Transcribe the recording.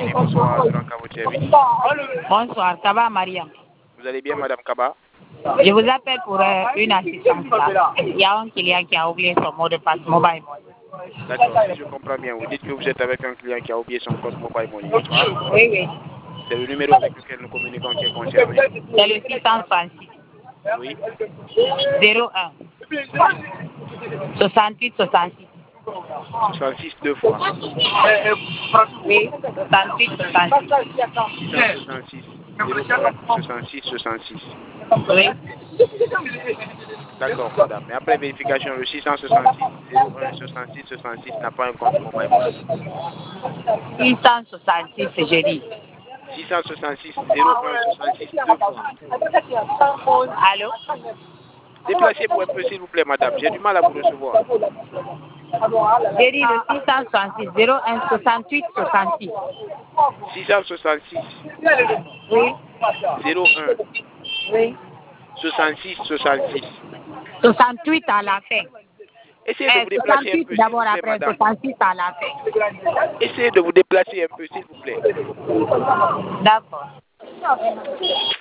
Oui, bonsoir, Franck, à votre service. Bonsoir, Kaba Mariam. Vous allez bien, Madame Kaba? Je vous appelle pour une assistance là. Il y a un client qui a oublié son mot de passe mobile money. D'accord, si je comprends bien, vous dites que vous êtes avec un client qui a oublié son code mobile money, n'est-ce pas? Oui, oui. C'est le numéro avec lequel nous communiquons qui est concerné. C'est le 636 Oui, 01 68 66. 66 deux fois. Oui, 68 66. 666 01 66 66. Oui. D'accord, madame. Mais après vérification, le 666 01 66 66 n'a pas un compte mobile money. 666, j'ai dit. 666 01 66 deux fois. Allô? Déplacez-vous un peu, s'il vous plaît, madame. J'ai du mal à vous recevoir. J'ai dit le 666 01 68 66. 666 Oui. 01 Oui. 66 66. 68 à la fin. Essayez de vous déplacer un 68 peu, s'il d'abord, vous plaît, après madame. 66 à la fin. Essayez de vous déplacer un peu, s'il vous plaît. D'accord.